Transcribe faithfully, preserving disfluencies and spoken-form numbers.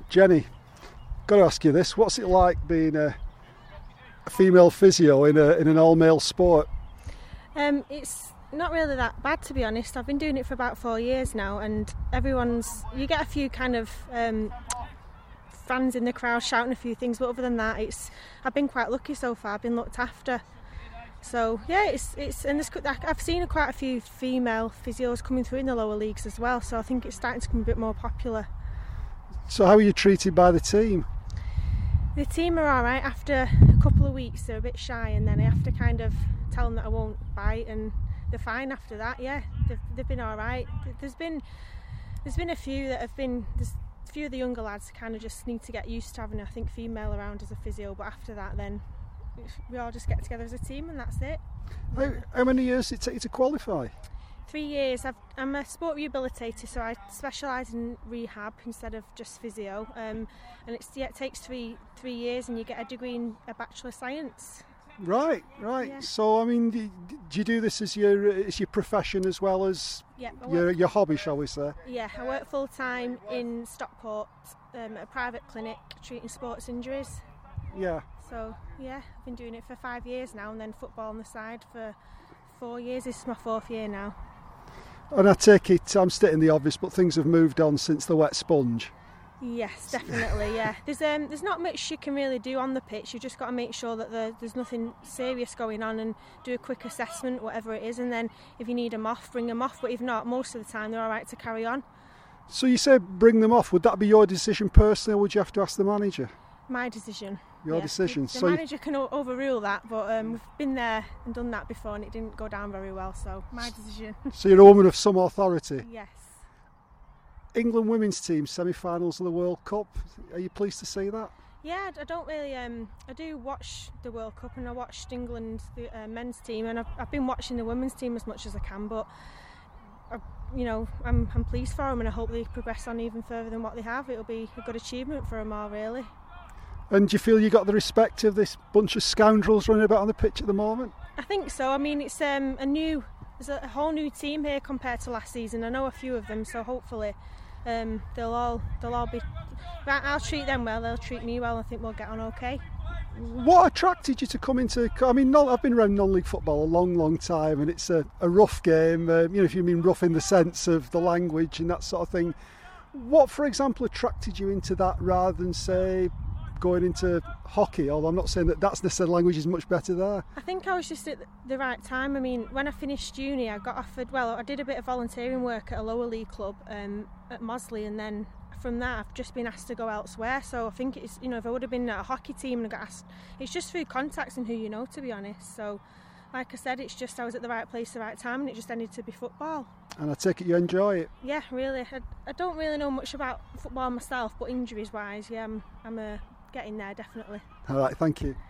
Jenny, got to ask you this: what's it like being a, a female physio in a in an all-male sport? Um, it's not really that bad, to be honest. I've been doing it for about four years now, and everyone's. You get a few kind of um, fans in the crowd shouting a few things, but other than that, it's. I've been quite lucky so far. I've been looked after. So yeah, it's it's and there's, I've seen quite a few female physios coming through in the lower leagues as well. So I think it's starting to become a bit more popular. So how are you treated by the team? The team are all right. After a couple of weeks, they're a bit shy, and then I have to kind of tell them that I won't bite, and they're fine after that. Yeah, they've they've been all right. There's been there's been a few that have been. There's a few of the younger lads kind of just need to get used to having, I think, female around as a physio. But after that, then we all just get together as a team, and that's it. How, how many years did it take you to qualify? Three years. I've, I'm a sport rehabilitator, so I specialise in rehab instead of just physio. Um, and it's yeah, it takes three three years, and you get a degree in a Bachelor of Science. Right, right. Yeah. So I mean, do, do you do this as your as your profession as well as Yeah, I your work, your hobby, shall we say? yeah, I work full time in Stockport um, at a private clinic treating sports injuries. Yeah. So yeah, I've been doing it for five years now, and then football on the side for four years. This is my fourth year now. And I take it, I'm stating the obvious, but things have moved on since the wet sponge. Yes, definitely. Yeah, there's um, there's not much you can really do on the pitch. You just got to make sure that the, there's nothing serious going on, and do a quick assessment, whatever it is, and then if you need them off, bring them off. But if not, most of the time they're all right to carry on. So you say bring them off. Would that be your decision personally, or would you have to ask the manager? My decision. Your yeah. decision. The, the so manager can o- overrule that, but um, we've been there and done that before, and it didn't go down very well. So my decision. So you're a woman of some authority. Yes. England women's team semi-finals of the World Cup. Are you pleased to see that? Yeah, I don't really. Um, I do watch the World Cup, and I watched England, the uh, men's team, and I've, I've been watching the women's team as much as I can. But I, you know, I'm I'm pleased for them, and I hope they progress on even further than what they have. It'll be a good achievement for them all, really. And do you feel you got the respect of this bunch of scoundrels running about on the pitch at the moment? I think so. I mean, it's um, a new, there's a whole new team here compared to last season. I know a few of them, so hopefully um, they'll all they'll all be. I'll treat them well. They'll treat me well. I think we'll get on okay. What attracted you to come into? I mean, non, I've been around non-league football a long, long time, and it's a, a rough game. Uh, you know, if you mean rough in the sense of the language and that sort of thing. What, for example, attracted you into that rather than say going into hockey? Although I'm not saying that that's the language is much better there. I think I was just at the right time. I mean, when I finished uni, I got offered, well, I did a bit of volunteering work at a lower league club um, at Mosley, and then from that I've just been asked to go elsewhere. So I think it's, you know, if I would have been at a hockey team and I got asked, it's just through contacts and who you know, to be honest. So like I said, it's just I was at the right place at the right time, and it just ended to be football. And I take it you enjoy it? Yeah, really. I, I don't really know much about football myself, but injuries wise, yeah, I'm, I'm uh, getting there, definitely. All right, thank you.